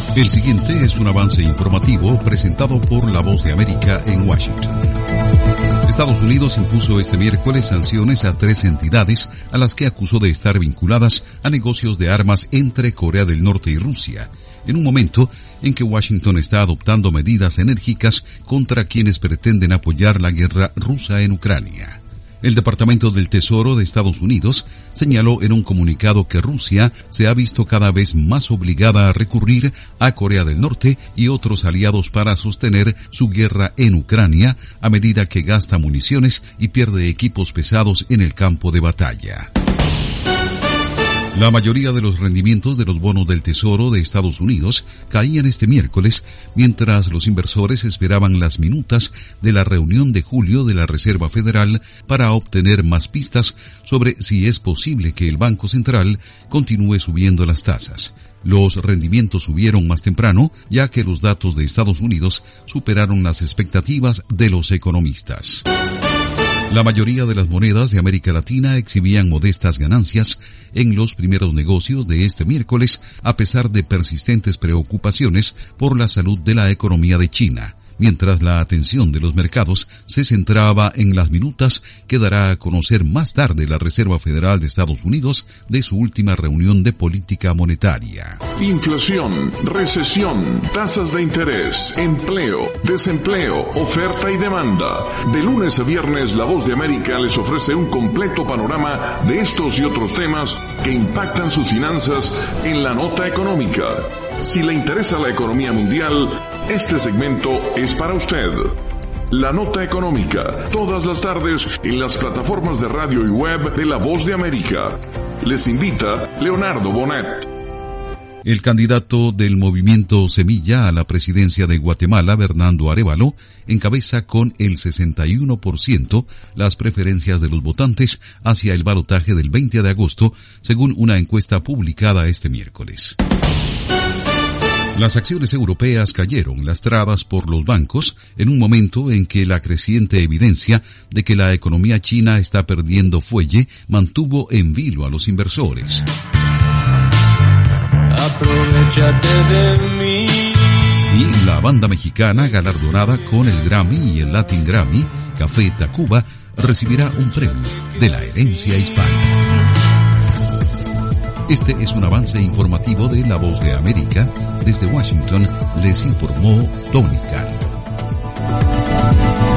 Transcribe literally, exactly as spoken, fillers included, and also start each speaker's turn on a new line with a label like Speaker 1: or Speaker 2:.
Speaker 1: El siguiente es un avance informativo presentado por La Voz de América en Washington. Estados Unidos impuso este miércoles sanciones a tres entidades a las que acusó de estar vinculadas a negocios de armas entre Corea del Norte y Rusia, en un momento en que Washington está adoptando medidas enérgicas contra quienes pretenden apoyar la guerra rusa en Ucrania. El Departamento del Tesoro de Estados Unidos señaló en un comunicado que Rusia se ha visto cada vez más obligada a recurrir a Corea del Norte y otros aliados para sostener su guerra en Ucrania a medida que gasta municiones y pierde equipos pesados en el campo de batalla. La mayoría de los rendimientos de los bonos del Tesoro de Estados Unidos caían este miércoles, mientras los inversores esperaban las minutas de la reunión de julio de la Reserva Federal para obtener más pistas sobre si es posible que el Banco Central continúe subiendo las tasas. Los rendimientos subieron más temprano, ya que los datos de Estados Unidos superaron las expectativas de los economistas. La mayoría de las monedas de América Latina exhibían modestas ganancias en los primeros negocios de este miércoles, a pesar de persistentes preocupaciones por la salud de la economía de China, mientras la atención de los mercados se centraba en las minutas que dará a conocer más tarde la Reserva Federal de Estados Unidos de su última reunión de política monetaria.
Speaker 2: Inflación, recesión, tasas de interés, empleo, desempleo, oferta y demanda. De lunes a viernes, La Voz de América les ofrece un completo panorama de estos y otros temas que impactan sus finanzas en la nota económica. Si le interesa la economía mundial, este segmento es para usted. La Nota Económica, todas las tardes en las plataformas de radio y web de La Voz de América. Les invita Leonardo Bonet.
Speaker 1: El candidato del movimiento Semilla a la presidencia de Guatemala, Bernardo Arévalo, encabeza con el sesenta y uno por ciento las preferencias de los votantes hacia el balotaje del veinte de agosto, según una encuesta publicada este miércoles. Las acciones europeas cayeron lastradas por los bancos en un momento en que la creciente evidencia de que la economía china está perdiendo fuelle mantuvo en vilo a los inversores.
Speaker 3: Aprovechate de mí.
Speaker 1: Y la banda mexicana galardonada con el Grammy y el Latin Grammy, Café Tacuba, recibirá un premio de la herencia hispana. Este es un avance informativo de La Voz de América. Desde Washington les informó Tony Cano.